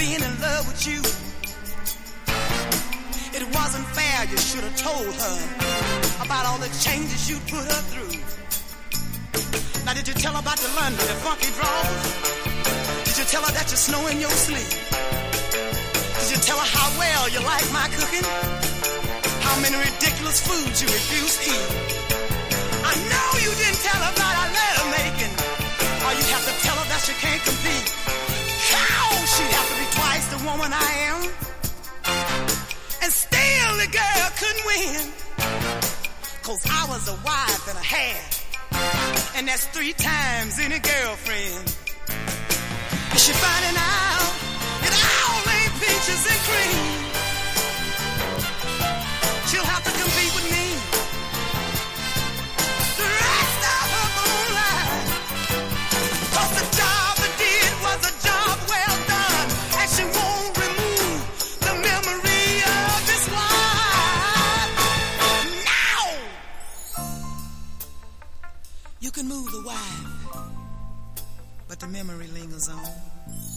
being in love with you. It wasn't fair, you should have told her about all the changes you put her through. Now did you tell her about the London, the funky draws? Did you tell her that you snow in your sleep? Did you tell her how well you like my cooking? How many ridiculous foods you refuse to eat? I know you didn't tell her about our letter making. Or you'd have to tell her that she can't compete. How? She'd have to be twice the woman I am. And still the girl couldn't win. 'Cause I was a wife and a half. And that's 3 times any girlfriend. Is she finding out it all ain't peaches and cream? She'll have to compete with me the rest of her moonlife. 'Cause the job I did was a job well done. And she won't remove the memory of this life. Now you can move the wife, but the memory lingers on.